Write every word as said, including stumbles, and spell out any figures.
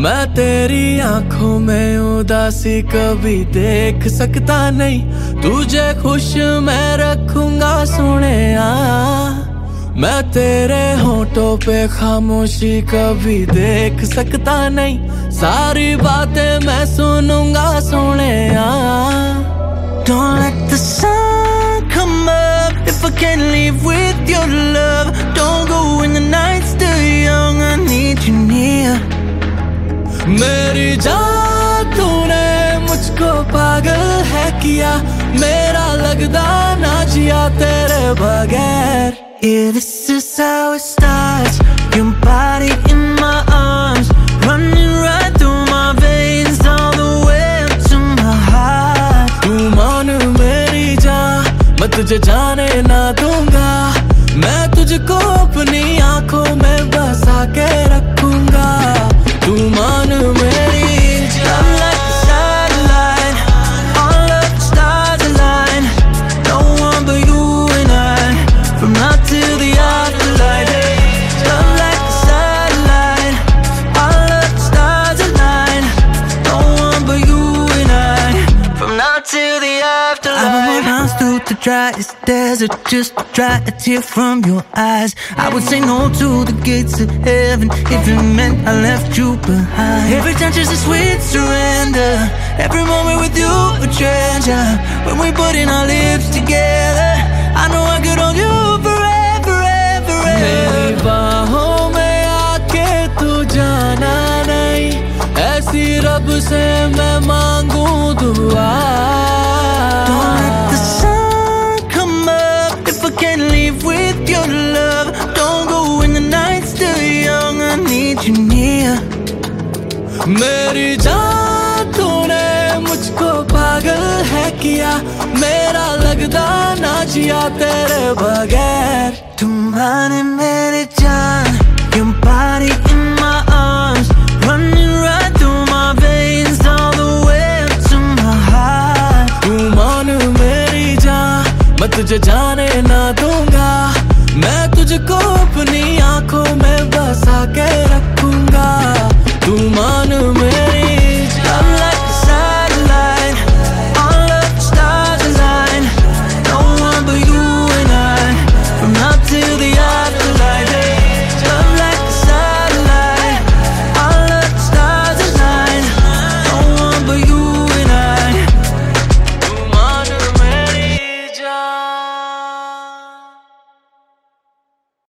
मैं तेरी आंखों में उदासी कभी देख सकता नहीं, तुझे खुश मैं रखूंगा सोनिया। मैं तेरे होठों पे खामोशी कभी देख सकता नहीं, सारी बातें मैं सुनूंगा Sonia. Don't let the sun come up if I can't live with your love. Don't go when the night's still young, I need you near. मेरी जान तूने मुझको पागल है किया, मेरा लगदा ना जिया तेरे बगैर। Yeah, this is how it starts. Your body in my arms, running right through my veins, all the way up to my heart. तू मान मेरी जान, मैं तुझे जाने ना दूंगा, मैं तुझको अपनी आंखों में बसा के रखूंगा। तू मान मेरी I'm like a satellite, all of the stars align. No one but you and I, from now till the afterlife. I'm like a satellite, all of the stars align. No one but you and I, from now till the afterlife. I would run through the driest desert just to dry a tear from your eyes. I would say no to the gates of heaven if it meant I left you behind. Every touch is a sweet surrender, every moment with you a treasure. When we put in our lips together, I know I could hold you forever, forever, मेरी बाहों में आके तू जाना नहीं, ऐसी रब से मैं मांगू दुआ। Don't let the sun come up if I can't live with your love. Don't go when the night's still young, I need you near. मेरी जान तूने मुझको पागल है किया, मेरा लगदा ना जिया तेरे बगैर। तुम्हारे मेरे जान, your body in my arms, running right through my veins, all the way up to my heart. तू मान मेरी जान, मैं तुझे जाने ना दूंगा, मैं तुझको अपनी आंखों में बसा के रखूंगा। तू मान मेरी